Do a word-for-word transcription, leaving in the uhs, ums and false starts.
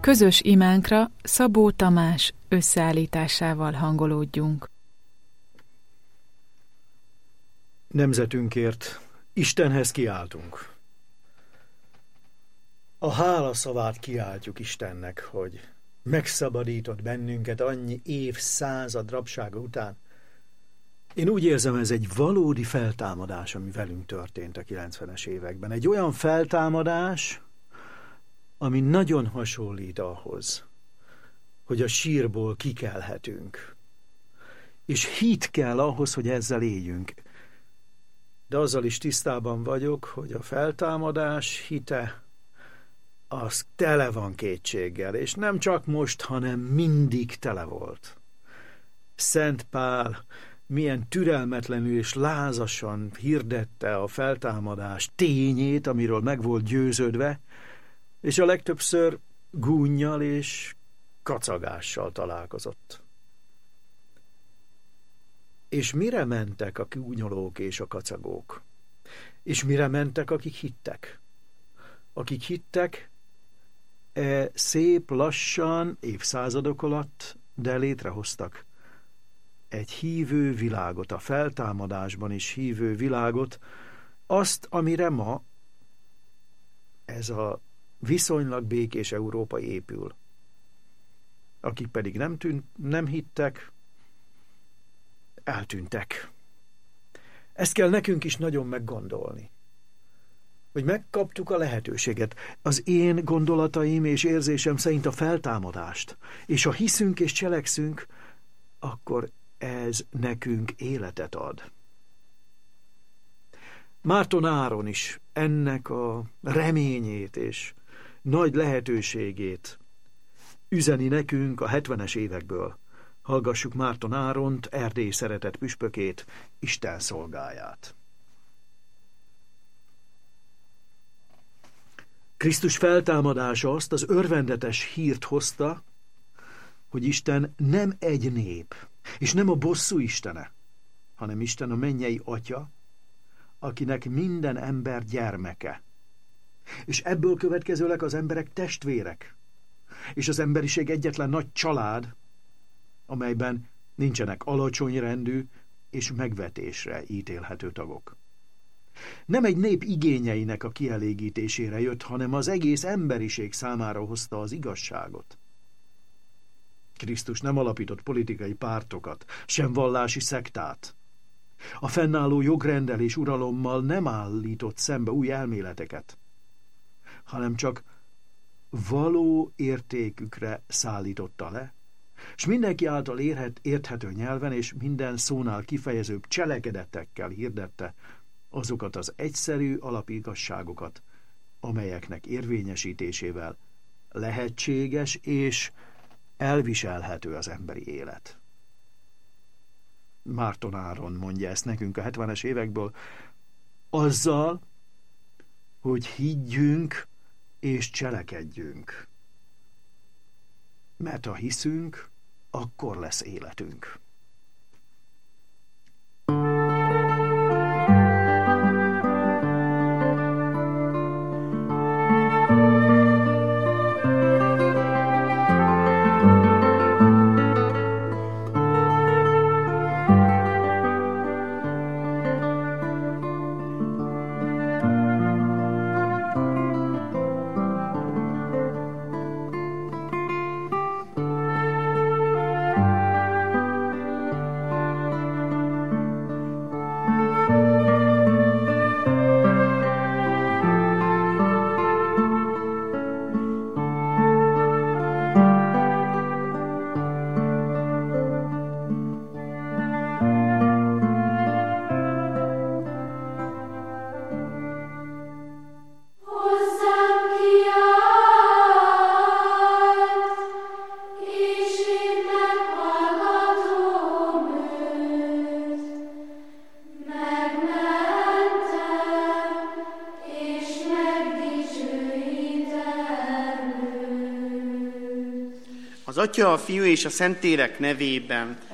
Közös imánkra Szabó Tamás összeállításával hangolódjunk. Nemzetünkért Istenhez kiáltunk. A hálaszavát kiáltjuk Istennek, hogy megszabadított bennünket annyi évszázad rabsága után. Én úgy érzem, ez egy valódi feltámadás, ami velünk történt a kilencvenes években. Egy olyan feltámadás, ami nagyon hasonlít ahhoz, hogy a sírból kikelhetünk. És hit kell ahhoz, hogy ezzel éljünk. De azzal is tisztában vagyok, hogy a feltámadás hite az tele van kétséggel, és nem csak most, hanem mindig tele volt. Szent Pál milyen türelmetlenül és lázasan hirdette a feltámadás tényét, amiről meg volt győződve, és a legtöbbször gúnnyal és kacagással találkozott. És mire mentek a gúnyolók és a kacagók? És mire mentek, akik hittek? Akik hittek, e szép lassan, évszázadok alatt, de létrehoztak egy hívő világot, a feltámadásban is hívő világot, azt, amire ma ez a viszonylag békés Európa épül. Akik pedig nem, tűnt, nem hittek, eltűntek. Ezt kell nekünk is nagyon meggondolni. Hogy megkaptuk a lehetőséget, az én gondolataim és érzésem szerint a feltámadást, és ha hiszünk és cselekszünk, akkor ez nekünk életet ad. Márton Áron is ennek a reményét és nagy lehetőségét üzeni nekünk a hetvenes évekből. Hallgassuk Márton Áront, Erdély szeretett püspökét, Isten szolgáját. Krisztus feltámadása azt az örvendetes hírt hozta, hogy Isten nem egy nép, és nem a bosszú istene, hanem Isten a mennyei atya, akinek minden ember gyermeke. És ebből következőleg az emberek testvérek, és az emberiség egyetlen nagy család, amelyben nincsenek alacsony rendű és megvetésre ítélhető tagok. Nem egy nép igényeinek a kielégítésére jött, hanem az egész emberiség számára hozta az igazságot. Krisztus nem alapított politikai pártokat, sem vallási szektát. A fennálló jogrendel és uralommal nem állított szembe új elméleteket, hanem csak való értékükre szállította le, és mindenki által érhet, érthető nyelven és minden szónál kifejezőbb cselekedetekkel hirdette azokat az egyszerű alapigazságokat, amelyeknek érvényesítésével lehetséges és elviselhető az emberi élet. Márton Áron mondja ezt nekünk a hetvenes évekből, azzal, hogy higgyünk és cselekedjünk. Mert ha hiszünk, akkor lesz életünk. Az Atya, a Fiú és a Szentlélek nevében.